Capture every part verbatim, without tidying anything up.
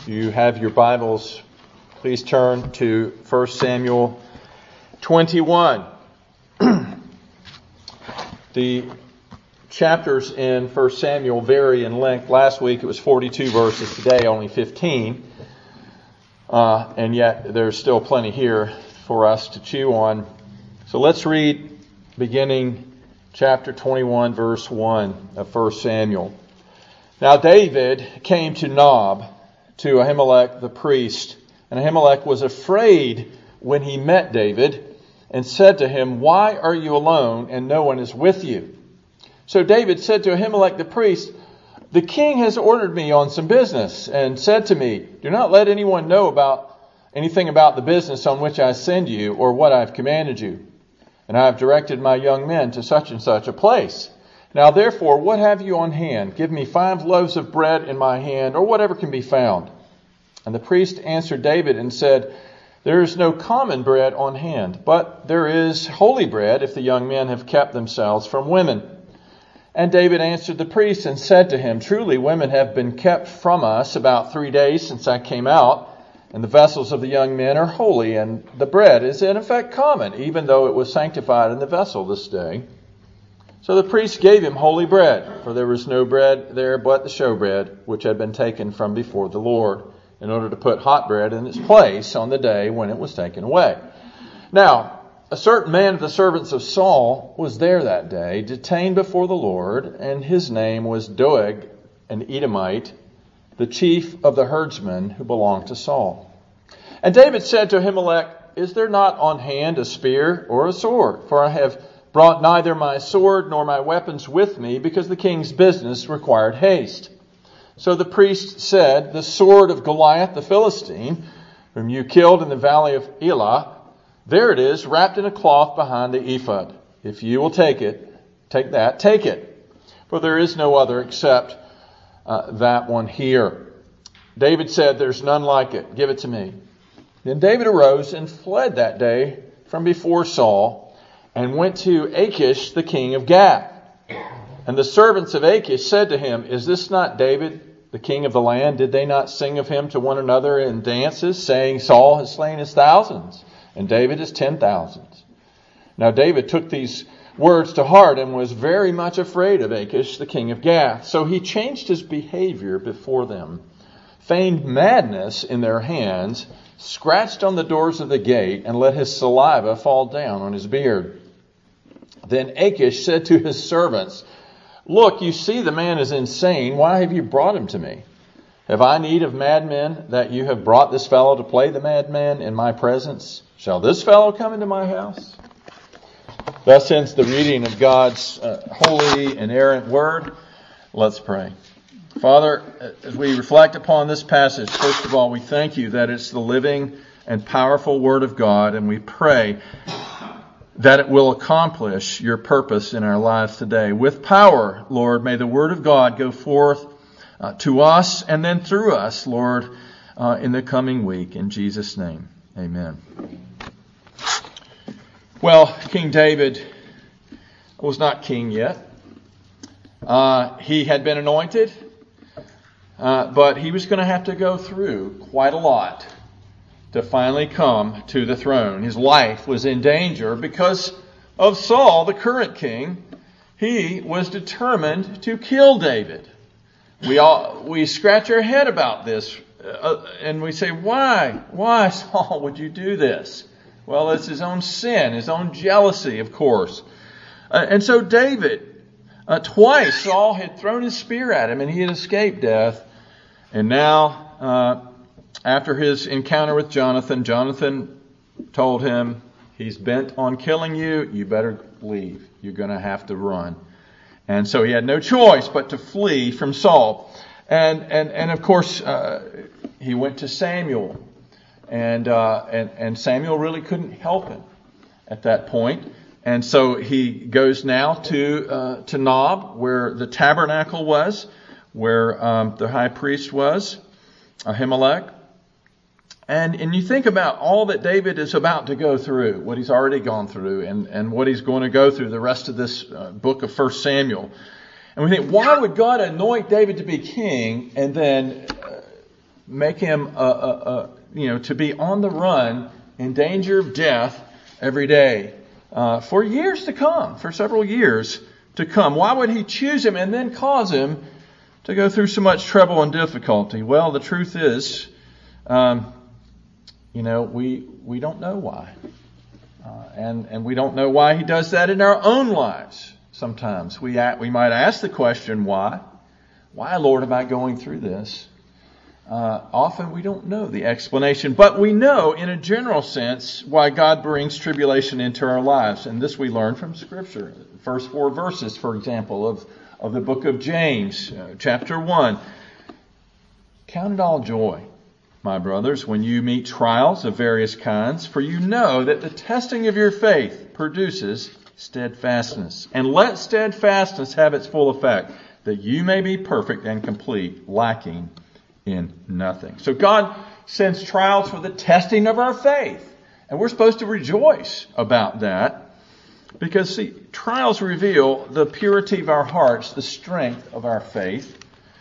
You have your Bibles. Please turn to First Samuel twenty-one. The chapters in First Samuel vary in length. Last week it was forty-two verses. Today only fifteen. Uh, and yet there's still plenty here for us to chew on. So let's read beginning chapter twenty-one, verse one of First Samuel. Now David came to Nob, to Ahimelech the priest. And Ahimelech was afraid when he met David and said to him, "Why are you alone and no one is with you?" So David said to Ahimelech the priest, "The king has ordered me on some business and said to me, 'Do not let anyone know about anything about the business on which I send you or what I have commanded you. And I have directed my young men to such and such a place. Now therefore, what have you on hand? Give me five loaves of bread in my hand, or whatever can be found.' And the priest answered David and said, 'There is no common bread on hand, but there is holy bread if the young men have kept themselves from women.' And David answered the priest and said to him, 'Truly women have been kept from us about three days since I came out, and the vessels of the young men are holy, and the bread is in effect common, even though it was sanctified in the vessel this day.' So the priest gave him holy bread, for there was no bread there but the showbread, which had been taken from before the Lord, in order to put hot bread in its place on the day when it was taken away. Now, a certain man of the servants of Saul was there that day, detained before the Lord, and his name was Doeg, an Edomite, the chief of the herdsmen who belonged to Saul. And David said to Ahimelech, 'Is there not on hand a spear or a sword? For I have brought neither my sword nor my weapons with me, because the king's business required haste.' So the priest said, 'The sword of Goliath the Philistine, whom you killed in the valley of Elah, there it is, wrapped in a cloth behind the ephod. If you will take it, take that, take it. For there is no other except uh, that one here.' David said, 'There's none like it. Give it to me.' Then David arose and fled that day from before Saul, and went to Achish, the king of Gath. And the servants of Achish said to him, 'Is this not David, the king of the land? Did they not sing of him to one another in dances, saying, Saul has slain his thousands, and David his ten thousands?' Now David took these words to heart and was very much afraid of Achish, the king of Gath. So he changed his behavior before them, feigned madness in their hands, scratched on the doors of the gate, and let his saliva fall down on his beard. Then Achish said to his servants, 'Look, you see the man is insane. Why have you brought him to me? Have I need of madmen that you have brought this fellow to play the madman in my presence? Shall this fellow come into my house?' Thus ends the reading of God's uh, holy, inerrant word. Let's pray. Father, as we reflect upon this passage, first of all, we thank you that it's the living and powerful word of God, and we pray that it will accomplish your purpose in our lives today. With power, Lord, may the word of God go forth uh, to us and then through us, Lord, uh, in the coming week. In Jesus' name, amen. Well, King David was not king yet. Uh, he had been anointed, uh, but he was going to have to go through quite a lot to finally come to the throne. His life was in danger because of Saul, the current king. He was determined to kill David. We all we scratch our head about this, uh, and we say, why? Why, Saul, would you do this? Well, it's his own sin, his own jealousy, of course. Uh, and so David, uh, twice Saul had thrown his spear at him and he had escaped death. And now, uh, after his encounter with Jonathan, Jonathan told him, he's bent on killing you. You better leave. You're going to have to run. And so he had no choice but to flee from Saul. And and and of course, uh, he went to Samuel. And, uh, and and Samuel really couldn't help him at that point. And so he goes now to uh, to Nob, where the tabernacle was, where um, the high priest was, Ahimelech. And and you think about all that David is about to go through, what he's already gone through, and, and what he's going to go through the rest of this uh, book of First Samuel. And we think, why would God anoint David to be king and then uh, make him, uh, uh, uh, you know, to be on the run, in danger of death every day uh, for years to come, for several years to come. Why would he choose him and then cause him to go through so much trouble and difficulty? Well, the truth is, um, you know, we we don't know why. Uh, and, and we don't know why he does that in our own lives. Sometimes we we might ask the question, why? Why, Lord, am I going through this? Uh, often we don't know the explanation, but we know in a general sense why God brings tribulation into our lives. And this we learn from Scripture. First four verses, for example, of, of the book of James, uh, chapter one. Count it all joy, my brothers, when you meet trials of various kinds, for you know that the testing of your faith produces steadfastness. And let steadfastness have its full effect, that you may be perfect and complete, lacking in nothing. So God sends trials for the testing of our faith. And we're supposed to rejoice about that. Because, see, trials reveal the purity of our hearts, the strength of our faith.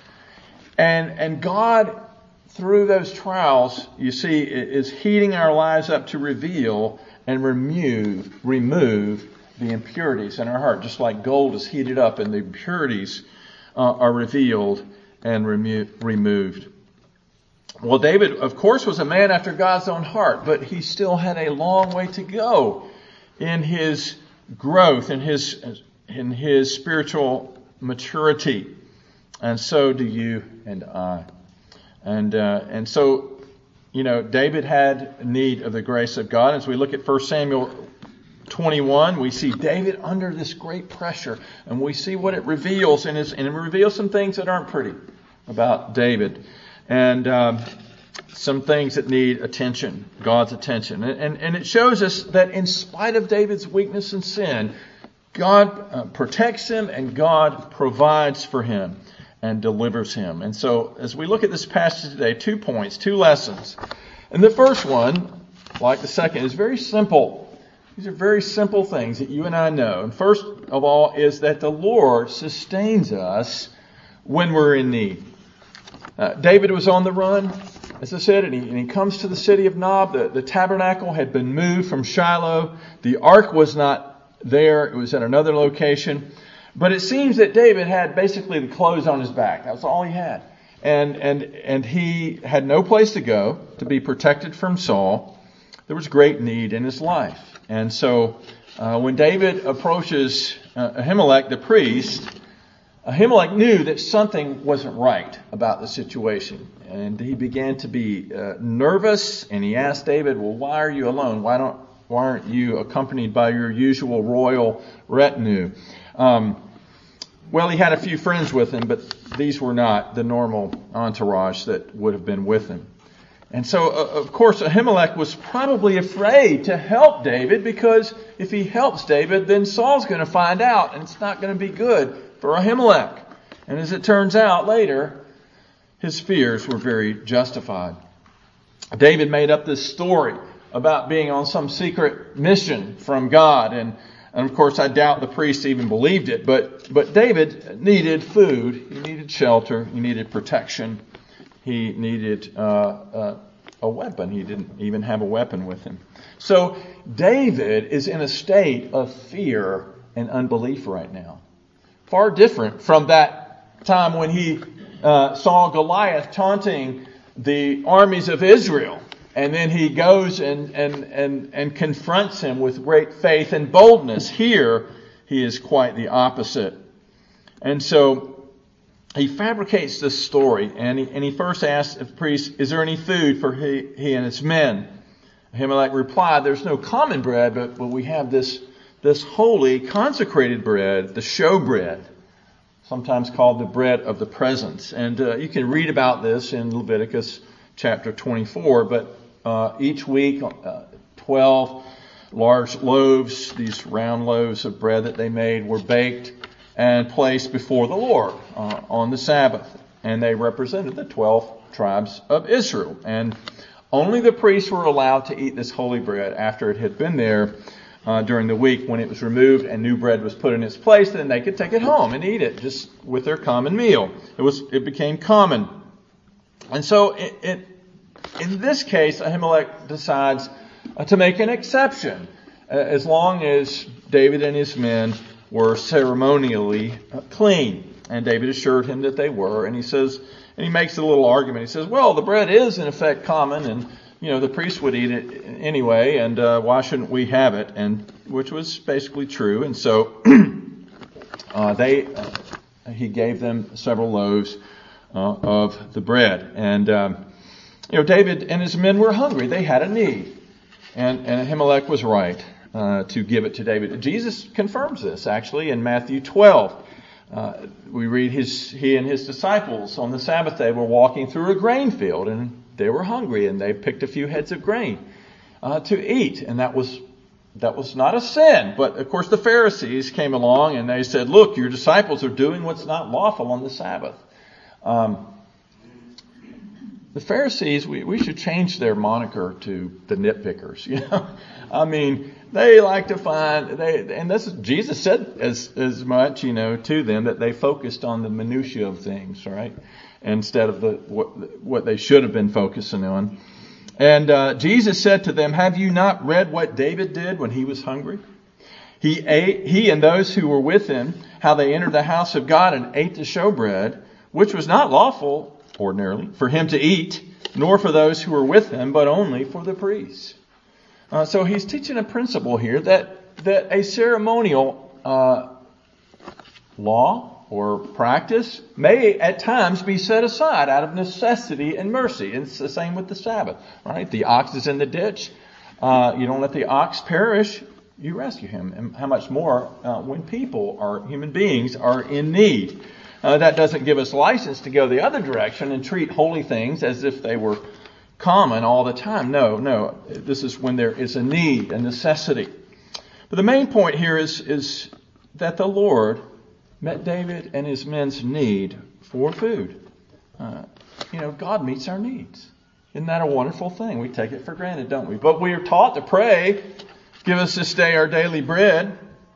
And, and God, through those trials, you see, is heating our lives up to reveal and remove, remove the impurities in our heart. Just like gold is heated up and the impurities uh, are revealed and remo- removed. Well, David, of course, was a man after God's own heart, but he still had a long way to go in his growth, in his, in his spiritual maturity. And so do you and I. And uh, and so, you know, David had need of the grace of God. As we look at First Samuel twenty-one, we see David under this great pressure. And we see what it reveals. And, and it reveals some things that aren't pretty about David. And um, some things that need attention, God's attention. And, and, and it shows us that in spite of David's weakness and sin, God uh, protects him and God provides for him and delivers him. And so as we look at this passage today, two points, two lessons. And the first one, like the second, is very simple. These are very simple things that you and I know. And first of all is that the Lord sustains us when we're in need. Uh, David was on the run, as I said, and he, and he comes to the city of Nob. The, the tabernacle had been moved from Shiloh. The ark was not there. It was at another location. But it seems that David had basically the clothes on his back. That was all he had. And and and he had no place to go to be protected from Saul. There was great need in his life. And so uh, when David approaches uh, Ahimelech, the priest, Ahimelech knew that something wasn't right about the situation. And he began to be uh, nervous. And he asked David, well, why are you alone? Why don't why aren't you accompanied by your usual royal retinue? Um, well, he had a few friends with him, but these were not the normal entourage that would have been with him. And so, uh, of course, Ahimelech was probably afraid to help David, because if he helps David, then Saul's going to find out, and it's not going to be good for Ahimelech. And as it turns out later, his fears were very justified. David made up this story about being on some secret mission from God, and And of course, I doubt the priest even believed it, but, but David needed food, he needed shelter, he needed protection, he needed uh, uh, a weapon. He didn't even have a weapon with him. So David is in a state of fear and unbelief right now. Far different from that time when he uh, saw Goliath taunting the armies of Israel. And then he goes and, and, and, and confronts him with great faith and boldness. Here, he is quite the opposite. And so he fabricates this story. And he, and he first asks the priest, is there any food for he, he and his men? Ahimelech replied, there's no common bread, but, but we have this, this holy, consecrated bread, the showbread, sometimes called the bread of the presence. And uh, you can read about this in Leviticus chapter twenty-four, but Uh, each week, uh, twelve large loaves, these round loaves of bread that they made, were baked and placed before the Lord uh, on the Sabbath. And they represented the twelve tribes of Israel. And only the priests were allowed to eat this holy bread after it had been there uh, during the week. When it was removed and new bread was put in its place, then they could take it home and eat it just with their common meal. It was, it became common. And so it, it, in this case, Ahimelech decides uh, to make an exception uh, as long as David and his men were ceremonially uh, clean. And David assured him that they were. And he says, and he makes a little argument. He says, well, the bread is in effect common, and you know the priests would eat it anyway, and uh, why shouldn't we have it? And which was basically true. And so uh, they, uh, he gave them several loaves uh, of the bread. And um, you know, David and his men were hungry. They had a need, and and Ahimelech was right uh, to give it to David. Jesus confirms this actually in Matthew twelve. Uh, we read his he and his disciples on the Sabbath day were walking through a grain field, and they were hungry, and they picked a few heads of grain uh, to eat, and that was that was not a sin. But of course, the Pharisees came along and they said, "Look, your disciples are doing what's not lawful on the Sabbath." Um, the Pharisees, we, we should change their moniker to the nitpickers. You know, I mean, they like to find they, and this is, Jesus said as as much, you know, to them that they focused on the minutiae of things, right, instead of the what what they should have been focusing on. And uh, Jesus said to them, "Have you not read what David did when he was hungry? He ate, he and those who were with him, how they entered the house of God and ate the showbread, which was not lawful ordinarily for him to eat, nor for those who were with him, but only for the priests." Uh, so he's teaching a principle here that that a ceremonial uh, law or practice may at times be set aside out of necessity and mercy. And it's the same with the Sabbath, right? The ox is in the ditch. Uh, you don't let the ox perish. You rescue him. And how much more uh, when people are human beings are in need. Uh, that doesn't give us license to go the other direction and treat holy things as if they were common all the time. No, no. This is when there is a need, a necessity. But the main point here is, is that the Lord met David and his men's need for food. Uh, you know, God meets our needs. Isn't that a wonderful thing? We take it for granted, don't we? But we are taught to pray, "Give us this day our daily bread."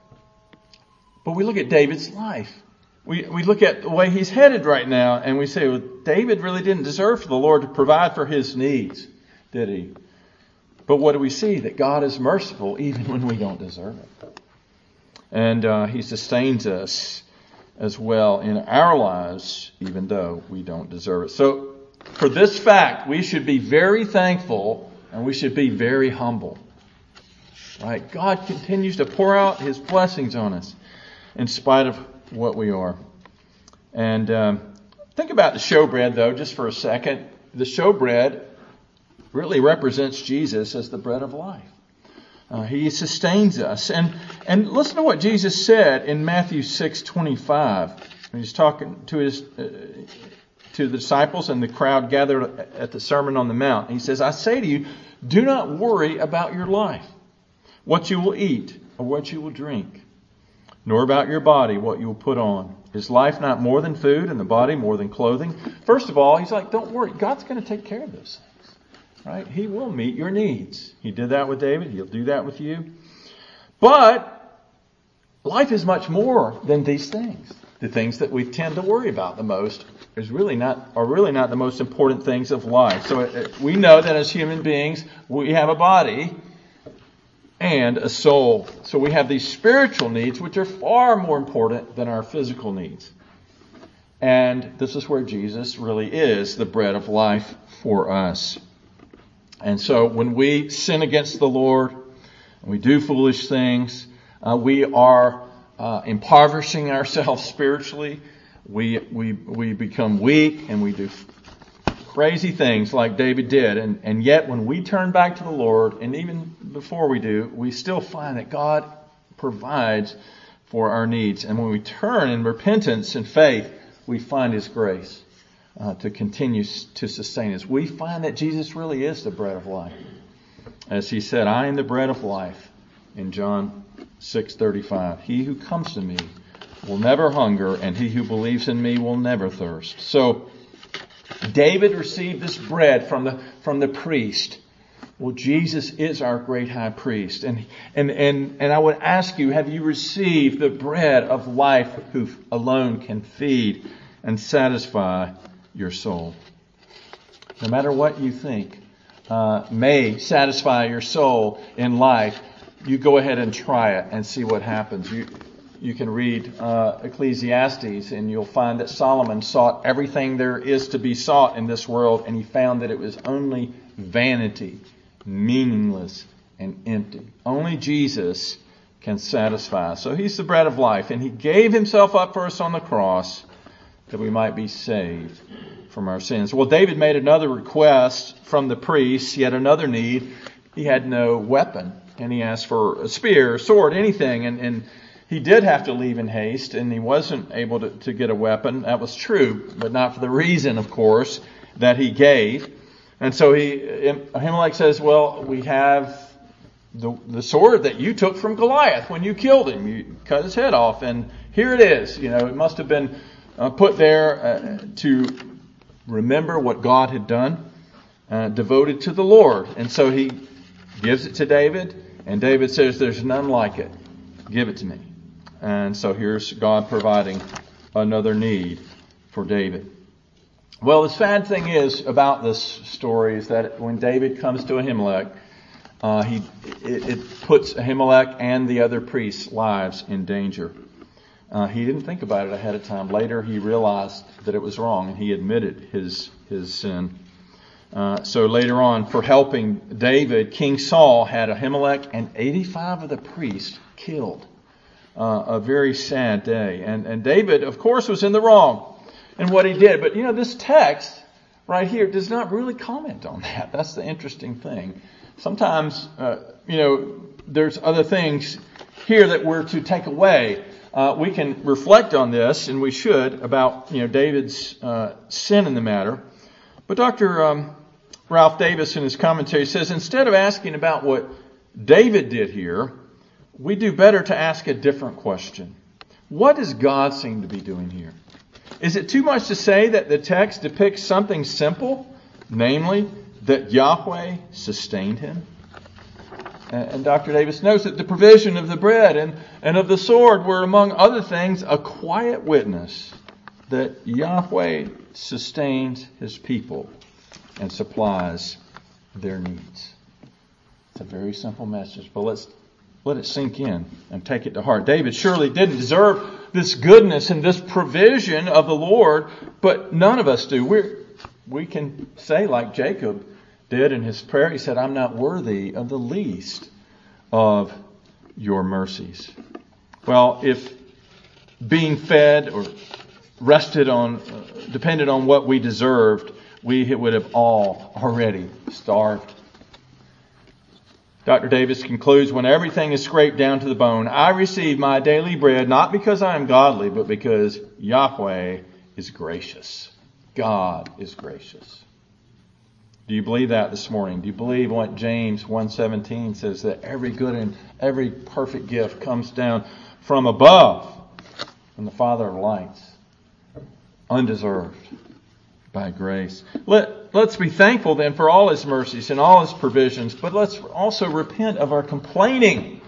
But we look at David's life. We we look at the way he's headed right now, and we say, well, David really didn't deserve for the Lord to provide for his needs, did he? But what do we see? That God is merciful even when we don't deserve it. And uh, he sustains us as well in our lives, even though we don't deserve it. So for this fact, we should be very thankful, and we should be very humble. Right? God continues to pour out his blessings on us in spite of what we are. And um, think about the showbread, though, just for a second. The showbread really represents Jesus as the bread of life. Uh, he sustains us. And and listen to what Jesus said in Matthew six twenty-five. He's talking to his uh, to the disciples and the crowd gathered at the Sermon on the Mount. He says, "I say to you, do not worry about your life, what you will eat or what you will drink, nor about your body, what you will put on. Is life not more than food, and the body more than clothing?" First of all, he's like, don't worry. God's going to take care of those things, right? He will meet your needs. He did that with David. He'll do that with you. But life is much more than these things. The things that we tend to worry about the most is really not are really not the most important things of life. So it, we know that as human beings, we have a body and a soul. So we have these spiritual needs, which are far more important than our physical needs. And this is where Jesus really is the bread of life for us. And so when we sin against the Lord, and we do foolish things, uh, we are uh, impoverishing ourselves spiritually. We we we become weak, and we do crazy things like David did. And, and yet when we turn back to the Lord, and even before we do, we still find that God provides for our needs. And when we turn in repentance and faith, we find his grace uh, to continue to sustain us. We find that Jesus really is the bread of life. As he said, "I am the bread of life," in John six thirty-five. "He who comes to me will never hunger, and he who believes in me will never thirst." So David received this bread from the from the priest. Well, Jesus is our great high priest. And and and and I would ask you, have you received the bread of life who alone can feed and satisfy your soul? no matter what you think uh, may satisfy your soul in life, you go ahead and try it and see what happens. You you can read uh, Ecclesiastes, and you'll find that Solomon sought everything there is to be sought in this world, and he found that it was only vanity, meaningless, and empty. Only Jesus can satisfy. So he's the bread of life, and he gave himself up for us on the cross that we might be saved from our sins. Well, David made another request from the priests. He had another need. He had no weapon, and he asked for a spear, a sword, anything. And, and he did have to leave in haste, and he wasn't able to, to get a weapon. That was true, but not for the reason, of course, that he gave. And so he, Ahimelech says, well, we have the, the sword that you took from Goliath when you killed him. You cut his head off, and here it is. You know, it must have been uh, put there uh, to remember what God had done, uh, devoted to the Lord. And so he gives it to David, and David says, there's none like it. Give it to me. And so here's God providing another need for David. Well, the sad thing is about this story is that when David comes to Ahimelech, uh, he it, it puts Ahimelech and the other priests' lives in danger. Uh, he didn't think about it ahead of time. Later, he realized that it was wrong, and he admitted his his sin. Uh, so later on, for helping David, King Saul had Ahimelech and eighty-five of the priests killed. Uh, a very sad day. And, and David, of course, was in the wrong in what he did. But, you know, this text right here does not really comment on that. That's the interesting thing. Sometimes, uh, you know, there's other things here that we're to take away. Uh, we can reflect on this, and we should, about, you know, David's uh, sin in the matter. But Doctor Um, Ralph Davis in his commentary says, instead of asking about what David did here, we do better to ask a different question. What does God seem to be doing here? Is it too much to say that the text depicts something simple, namely that Yahweh sustained him? And Doctor Davis notes that the provision of the bread and, and of the sword were, among other things, a quiet witness that Yahweh sustains his people and supplies their needs. It's a very simple message, but let's let it sink in and take it to heart. David surely didn't deserve this goodness and this provision of the Lord, but none of us do. We're, we can say like Jacob did in his prayer. He said, I'm not worthy of the least of your mercies. Well, if being fed or rested on, uh, depended on what we deserved, we would have all already starved. Doctor Davis concludes, when everything is scraped down to the bone, I receive my daily bread not because I am godly, but because Yahweh is gracious. God is gracious. Do you believe that this morning? Do you believe what James one seventeen says, that every good and every perfect gift comes down from above, from the Father of lights, undeserved by grace? Let, let's be thankful then for all his mercies and all his provisions, but let's also repent of our complaining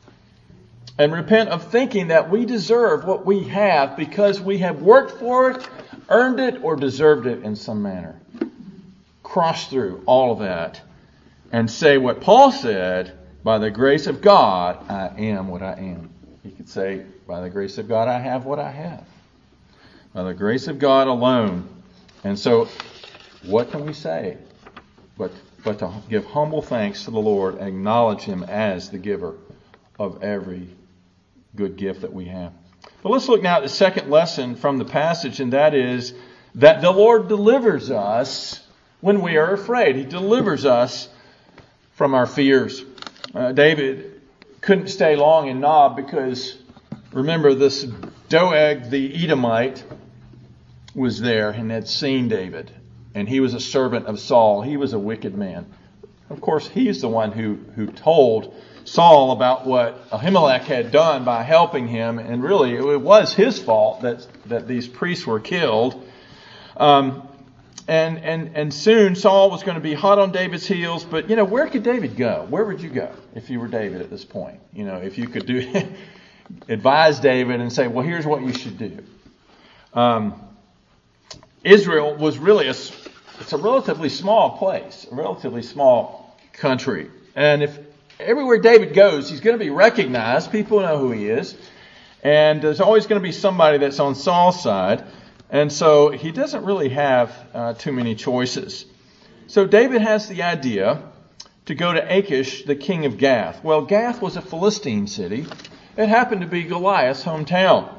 and repent of thinking that we deserve what we have because we have worked for it, earned it, or deserved it in some manner. Cross through all of that and say what Paul said, by the grace of God, I am what I am. He could say, by the grace of God, I have what I have. By the grace of God alone. And so, what can we say? But, but to give humble thanks to the Lord and acknowledge him as the giver of every good gift that we have. But let's look now at the second lesson from the passage, and that is that the Lord delivers us when we are afraid. He delivers us from our fears. Uh, David couldn't stay long in Nob because, remember, this Doeg the Edomite was there and had seen David. And he was a servant of Saul. He was a wicked man. Of course, he's the one who, who told Saul about what Ahimelech had done by helping him. And really, it was his fault that, that these priests were killed. Um, and, and, and soon Saul was going to be hot on David's heels. But, you know, where could David go? Where would you go if you were David at this point? You know, if you could do advise David and say, well, here's what you should do. Um, Israel was really a, it's a relatively small place, a relatively small country. And if everywhere David goes, he's going to be recognized. People know who he is. And there's always going to be somebody that's on Saul's side. And so he doesn't really have uh, too many choices. So David has the idea to go to Achish, the king of Gath. Well, Gath was a Philistine city. It happened to be Goliath's hometown.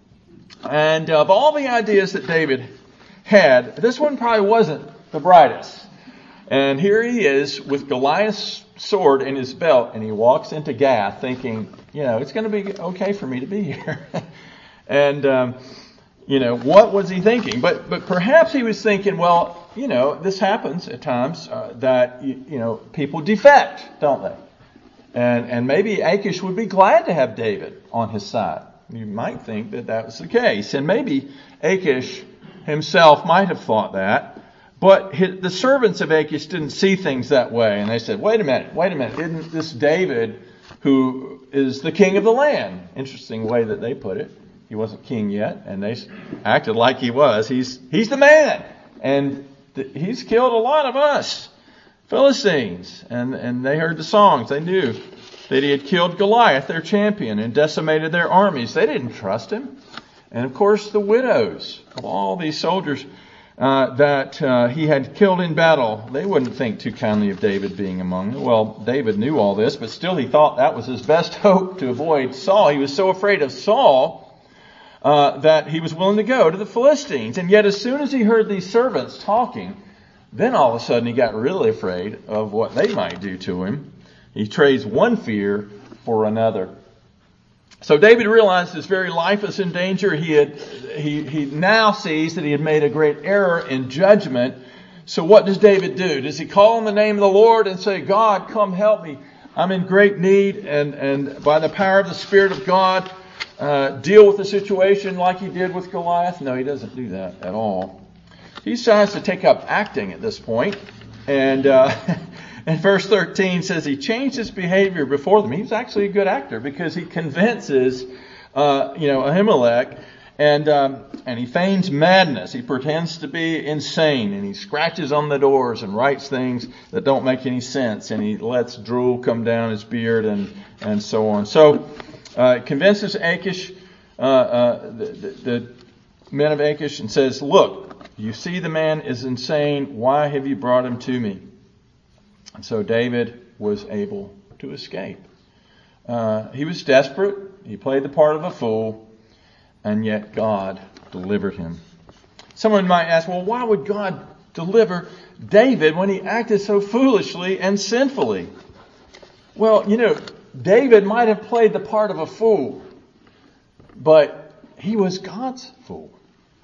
And of all the ideas that David had, this one probably wasn't the brightest. And here he is with Goliath's sword in his belt, and he walks into Gath thinking, you know, it's going to be okay for me to be here. and, um, you know, what was he thinking? But but perhaps he was thinking, well, you know, this happens at times uh, that, you, you know, people defect, don't they? And and maybe Achish would be glad to have David on his side. You might think that that was the case. And maybe Achish himself might have thought that. But his, the servants of Achish didn't see things that way. And they said, wait a minute, wait a minute. Isn't this David who is the king of the land? Interesting way that they put it. He wasn't king yet. And they acted like he was. He's he's the man. And th- he's killed a lot of us Philistines. And, and they heard the songs. They knew that he had killed Goliath, their champion, and decimated their armies. They didn't trust him. And of course, the widows of all these soldiers uh, that uh, he had killed in battle, they wouldn't think too kindly of David being among them. Well, David knew all this, but still he thought that was his best hope to avoid Saul. He was so afraid of Saul uh, that he was willing to go to the Philistines. And yet as soon as he heard these servants talking, then all of a sudden he got really afraid of what they might do to him. He trades one fear for another. So David realized his very life was in danger. He had, he, he now sees that he had made a great error in judgment. So what does David do? Does he call on the name of the Lord and say, God, come help me. I'm in great need. And, and by the power of the Spirit of God, uh, deal with the situation like he did with Goliath? No, he doesn't do that at all. He decides to take up acting at this point. And, uh, And verse thirteen says he changed his behavior before them. He was actually a good actor because he convinces, uh, you know, Ahimelech, and um, and he feigns madness. He pretends to be insane, and he scratches on the doors and writes things that don't make any sense, and he lets drool come down his beard and and so on. So uh, convinces Achish, uh, uh, the, the, the men of Achish, and says, "Look, you see the man is insane. Why have you brought him to me?" And so David was able to escape. Uh, he was desperate. He played the part of a fool. And yet God delivered him. Someone might ask, well, why would God deliver David when he acted so foolishly and sinfully? Well, you know, David might have played the part of a fool. But he was God's fool.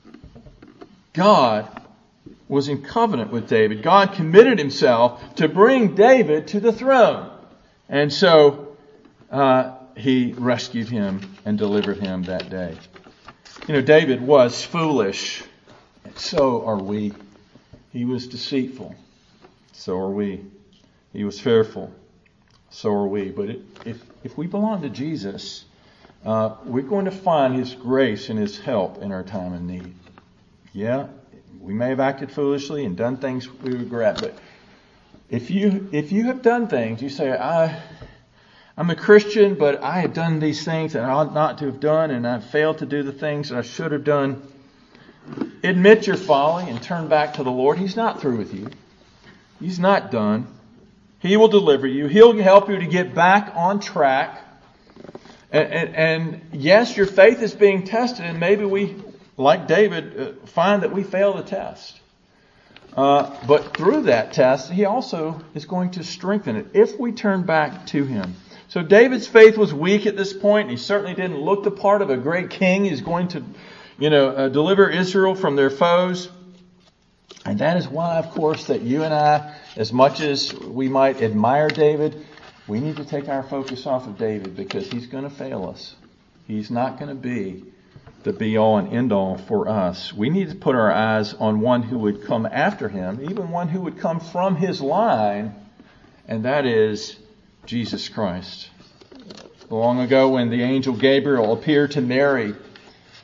God was in covenant with David. God committed himself to bring David to the throne. And so uh, he rescued him and delivered him that day. You know, David was foolish. So are we. He was deceitful. So are we. He was fearful. So are we. But it, if, if we belong to Jesus, uh, we're going to find His grace and His help in our time of need. Yeah. We may have acted foolishly and done things we regret, but if you if you have done things, you say, I, I'm a Christian, but I have done these things that I ought not to have done, and I've failed to do the things that I should have done. Admit your folly and turn back to the Lord. He's not through with you. He's not done. He will deliver you. He'll help you to get back on track. And, and, and yes, your faith is being tested, and maybe we, like David, uh, find that we fail the test. Uh, but through that test, He also is going to strengthen it if we turn back to Him. So David's faith was weak at this point. He certainly didn't look the part of a great king. He's going to, you know, uh, deliver Israel from their foes. And that is why, of course, that you and I, as much as we might admire David, we need to take our focus off of David because he's going to fail us. He's not going to be the be-all and end-all for us. We need to put our eyes on one who would come after him, even one who would come from his line, and that is Jesus Christ. Long ago when the angel Gabriel appeared to Mary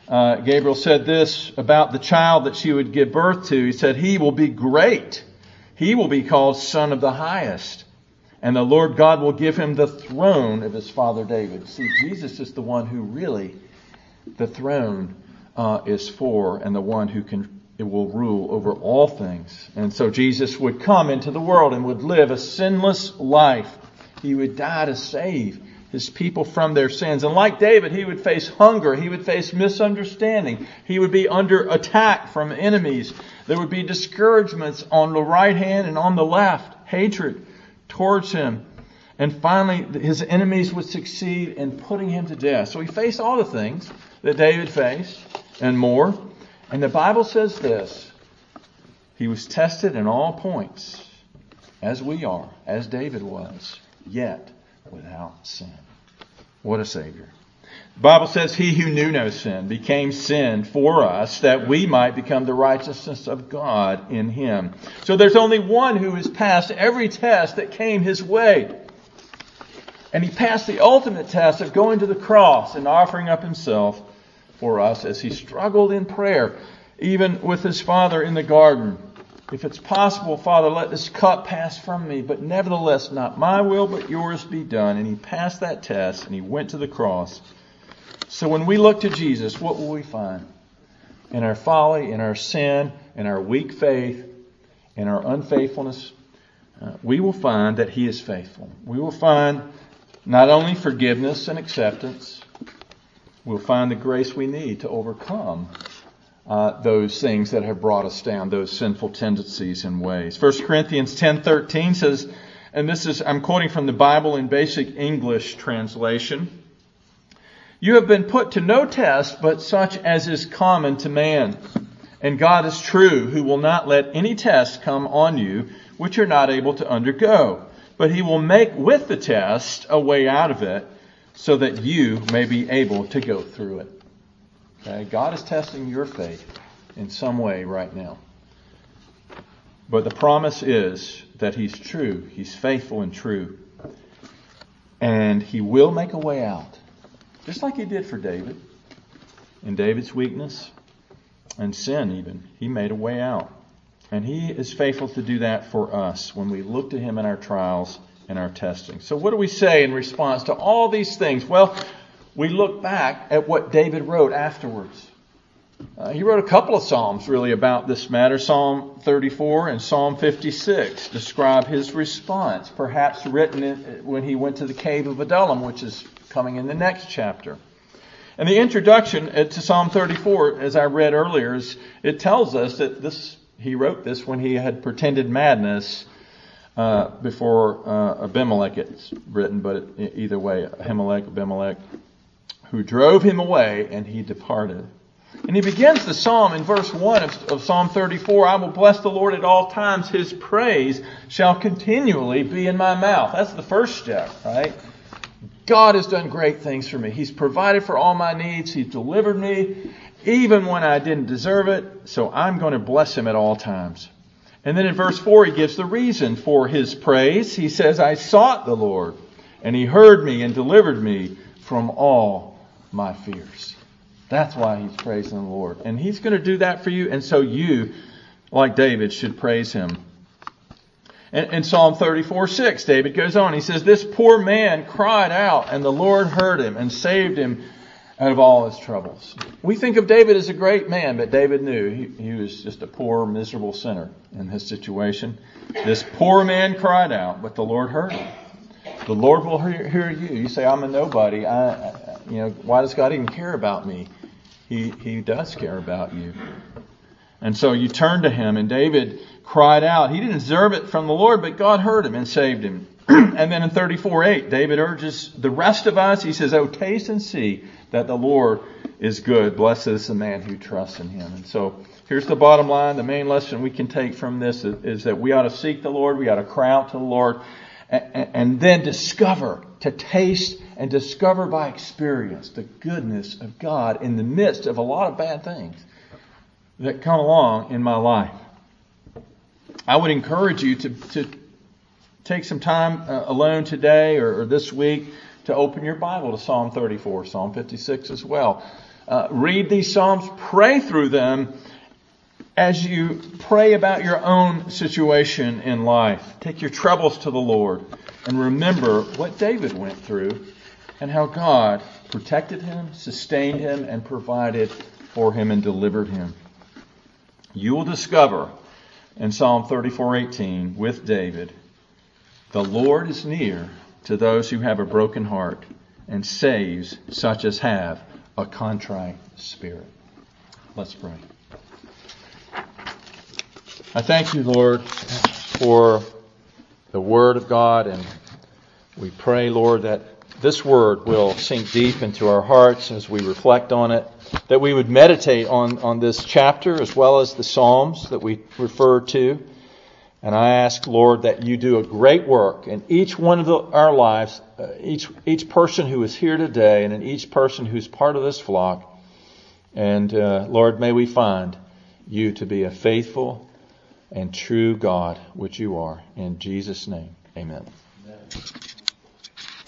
Uh, Gabriel said this about the child that she would give birth to. He said, he will be great. He will be called Son of the Highest. And the Lord God will give him the throne of his father David. See, Jesus is the one who really, the throne uh, is for, and the one who can, it will rule over all things. And so Jesus would come into the world and would live a sinless life. He would die to save his people from their sins. And like David, he would face hunger. He would face misunderstanding. He would be under attack from enemies. There would be discouragements on the right hand and on the left. Hatred towards him. And finally, his enemies would succeed in putting him to death. So he faced all the things that David faced and more. And the Bible says this: he was tested in all points, as we are, as David was, yet without sin. What a Savior. The Bible says he who knew no sin became sin for us, that we might become the righteousness of God in him. So there's only one who has passed every test that came his way. And he passed the ultimate test of going to the cross and offering up himself for us as he struggled in prayer, even with his Father in the garden. If it's possible, Father, let this cup pass from me, but nevertheless, not my will, but yours be done. And he passed that test and he went to the cross. So when we look to Jesus, what will we find? In our folly, in our sin, in our weak faith, in our unfaithfulness, uh, we will find that he is faithful. We will find not only forgiveness and acceptance, we'll find the grace we need to overcome uh, those things that have brought us down, those sinful tendencies and ways. First Corinthians ten thirteen says, and this is, I'm quoting from the Bible in Basic English translation, you have been put to no test but such as is common to man. And God is true, who will not let any test come on you which you're not able to undergo. But he will make with the test a way out of it, so that you may be able to go through it. Okay? God is testing your faith in some way right now. But the promise is that he's true. He's faithful and true. And he will make a way out. Just like he did for David. In David's weakness and sin even. He made a way out. And he is faithful to do that for us when we look to him in our trials and our testing. So what do we say in response to all these things? Well, we look back at what David wrote afterwards. Uh, he wrote a couple of Psalms really about this matter. Psalm thirty-four and Psalm fifty-six describe his response, perhaps written in, when he went to the cave of Adullam, which is coming in the next chapter. And the introduction to Psalm thirty-four, as I read earlier, is, it tells us that this he wrote this when he had pretended madness uh, before uh, Abimelech. It's written, but it, either way, Ahimelech, Abimelech, who drove him away, and he departed. And he begins the psalm in verse one of, of Psalm thirty-four. I will bless the Lord at all times. His praise shall continually be in my mouth. That's the first step, right? God has done great things for me. He's provided for all my needs. He's delivered me, even when I didn't deserve it. So I'm going to bless him at all times. And then in verse four, he gives the reason for his praise. He says, I sought the Lord, and he heard me and delivered me from all my fears. That's why he's praising the Lord. And he's going to do that for you. And so you, like David, should praise him. In Psalm thirty-four six, David goes on. He says, this poor man cried out, and the Lord heard him and saved him out of all his troubles. We think of David as a great man, but David knew he, he was just a poor, miserable sinner in his situation. This poor man cried out, but the Lord heard him. The Lord will hear, hear you. You say, I'm a nobody. I, I, you know, why does God even care about me? He, he does care about you. And so you turn to him, and David cried out. He didn't deserve it from the Lord, but God heard him and saved him. And then in thirty-four eight, David urges the rest of us. He says, oh, taste and see that the Lord is good. Blessed is the man who trusts in him. And so here's the bottom line. The main lesson we can take from this is, is that we ought to seek the Lord. We ought to cry out to the Lord, and, and then discover, to taste and discover by experience the goodness of God in the midst of a lot of bad things that come along in my life. I would encourage you to, to take some time uh, alone today or, or this week to open your Bible to Psalm thirty-four, Psalm fifty-six as well. Uh, read these Psalms, pray through them as you pray about your own situation in life. Take your troubles to the Lord and remember what David went through and how God protected him, sustained him, and provided for him and delivered him. You will discover in Psalm thirty-four eighteen with David, the Lord is near to those who have a broken heart and saves such as have a contrite spirit. Let's pray. I thank you, Lord, for the Word of God, and we pray, Lord, that this Word will sink deep into our hearts as we reflect on it, that we would meditate on, on this chapter as well as the Psalms that we refer to. And I ask, Lord, that you do a great work in each one of the, our lives, uh, each each person who is here today, and in each person who's part of this flock. And uh, Lord, may we find you to be a faithful and true God, which you are. In Jesus' name, amen. Amen.